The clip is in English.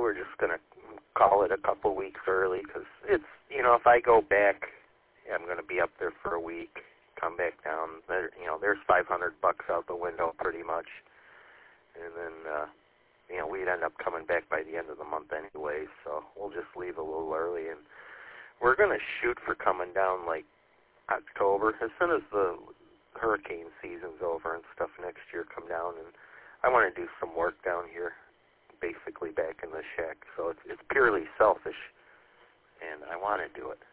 we're just going to call it a couple weeks early because it's, if I go back, I'm going to be up there for a week, come back down. There's $500 out the window pretty much. And then, we'd end up coming back by the end of the month anyway, so we'll just leave a little early. And we're going to shoot for coming down like October, as soon as the hurricane season's over and stuff next year, come down. And I want to do some work down here, basically back in the shack. So it's purely selfish, and I want to do it.